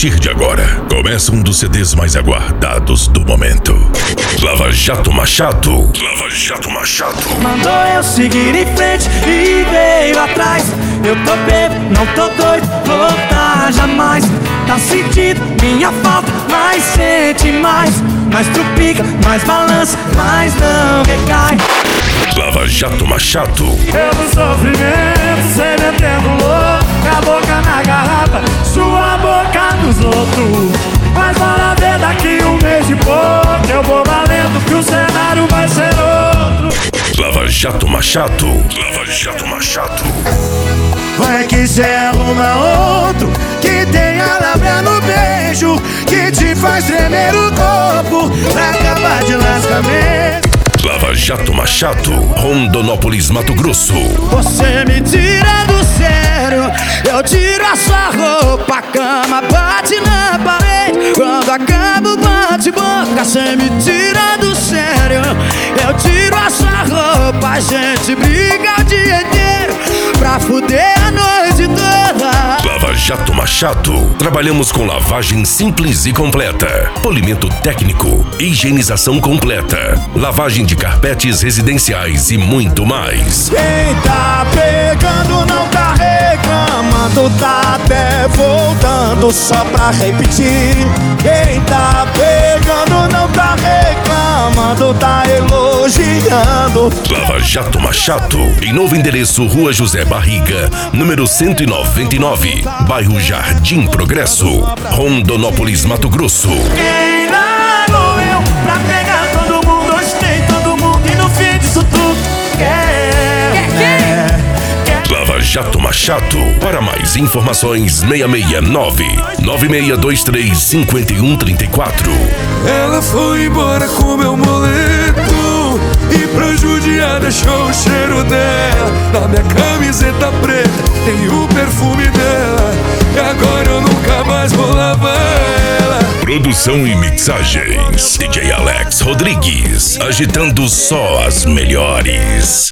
partir de agora, começa um dos CDs mais aguardados do momento. Lava Jato Machado. Lava Jato Machado. Mandou eu seguir em frente e veio atrás. Eu tô bebo, não tô doido, voltar jamais. Tá sentindo minha falta, mas sente mais. Mais trupica, mais balança, mas não recai. Lava Jato Machado. Eu no sofrimento, cê metendo louco, a boca na garrafa, sua boca nos outros. Mas bora ver daqui um mês e pouco, eu vou valendo que o cenário vai ser outro. Lava Jato Machado. Lava Jato Machado. Vai que cê arruma outro que tenha lábia no beijo, que te faz tremer o corpo pra acabar de lascamento. Lava Jato Machado, Rondonópolis, Mato Grosso. Você me tira do sério, eu tiro a sua roupa, a cama bate na parede. Quando acaba o bate-boca, você me tira do sério, eu tiro a sua roupa, a gente briga o dia inteiro pra fuder a noite toda. Lava Jato Machado. Trabalhamos com lavagem simples e completa, polimento técnico, higienização completa, lavagem de carpetes residenciais e muito mais. Quem tá pegando não tá reclamando, tá até voltando só pra repetir. Quem tá pegando não tá reclamando, tá elogiando. Lava Jato Machado, em novo endereço, Rua José Barriga, número 199, bairro Jardim Progresso, Rondonópolis, Mato Grosso. Quem largou eu pra pegar todo mundo? Hoje tem todo mundo e no fim disso tudo quer. Lava Jato Machado. Para mais informações, 669-9623-5134. Ela foi embora com meu moleto e pra judiar deixou o cheiro dela. Na minha camiseta preta tem o perfume dela, e agora eu nunca mais vou lavar ela. Produção e mixagens, DJ Alex Rodrigues, agitando só as melhores.